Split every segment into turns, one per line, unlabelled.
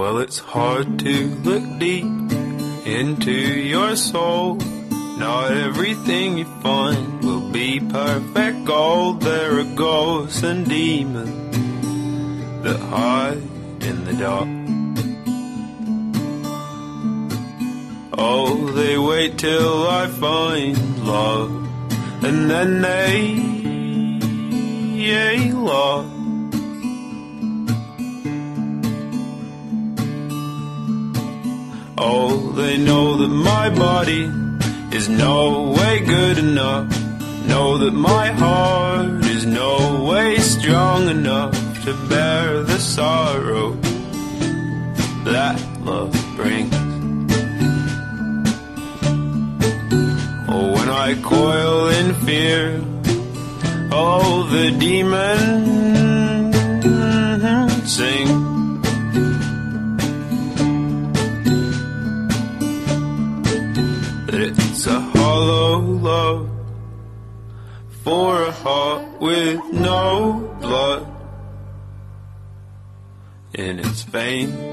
Well, it's hard to look deep into your soul. Not everything you find will be perfect gold. There are ghosts and demons that hide in the dark. Oh, they wait till I find love, and then they lost. Oh, they know that my body is no way good enough. Know that my heart is no way strong enough to bear the sorrow that love brings. Oh, when I coil in fear, oh, the demons sing. It's a hollow love for a heart with no blood in its veins.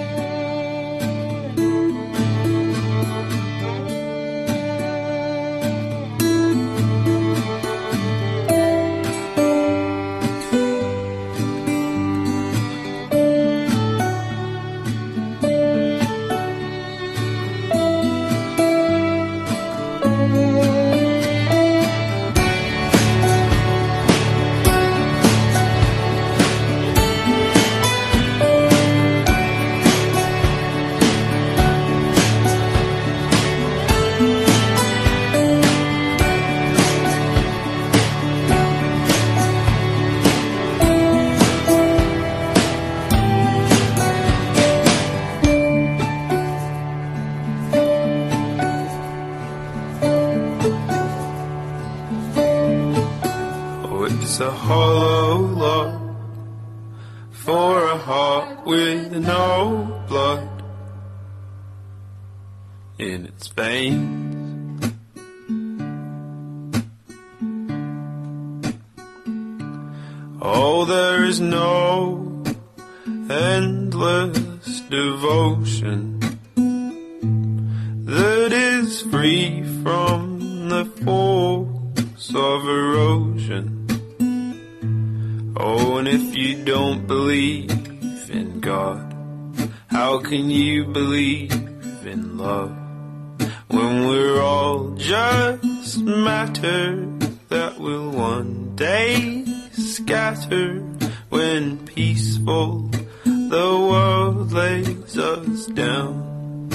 It's a hollow love for a heart with no blood in its veins. Oh, there is no endless devotion that is free from the force of erosion. Oh, and if you don't believe in God, how can you believe in love? When we're all just matter that will one day scatter. When peaceful the world lays us down.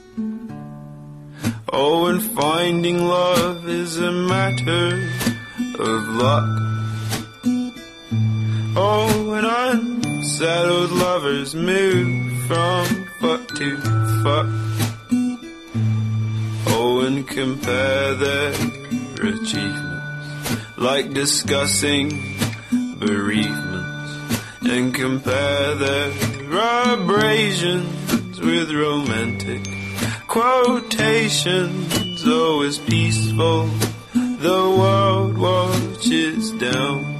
Oh, and finding love is a matter of luck. Oh, and unsettled lovers move from fuck to fuck. Oh, and compare their achievements like discussing bereavements, and compare their abrasions with romantic quotations. Oh, as peaceful the world watches down.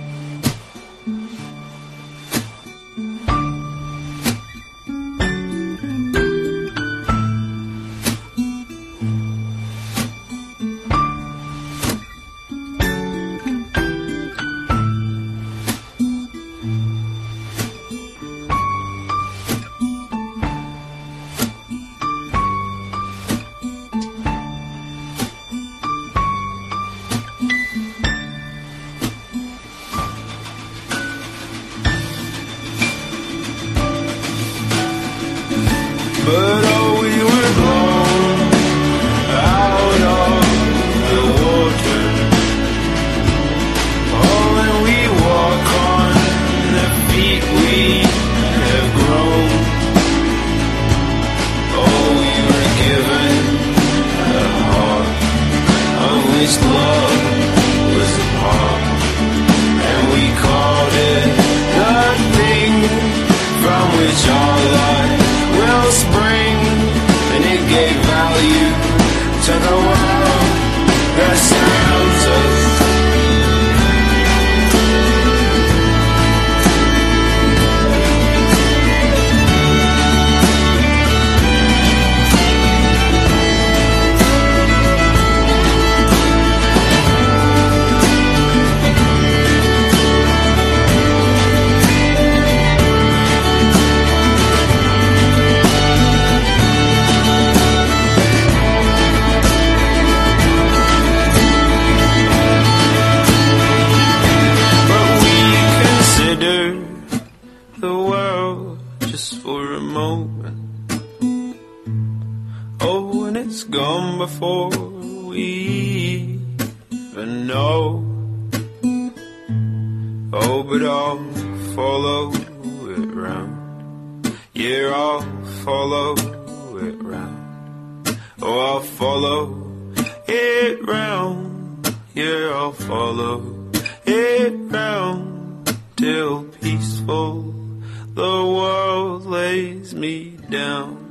But oh, we were blown out of the water. Oh, and we walk on the feet we have grown. Oh, we were given a heart of which love was a part, and we called it the thing from which our life will spring, and it gave value to the world that surrounds us. before we even know. Oh, but I'll follow it round. Yeah, I'll follow it round. Oh, I'll follow it round. Yeah, I'll follow it round till peaceful the world lays me down.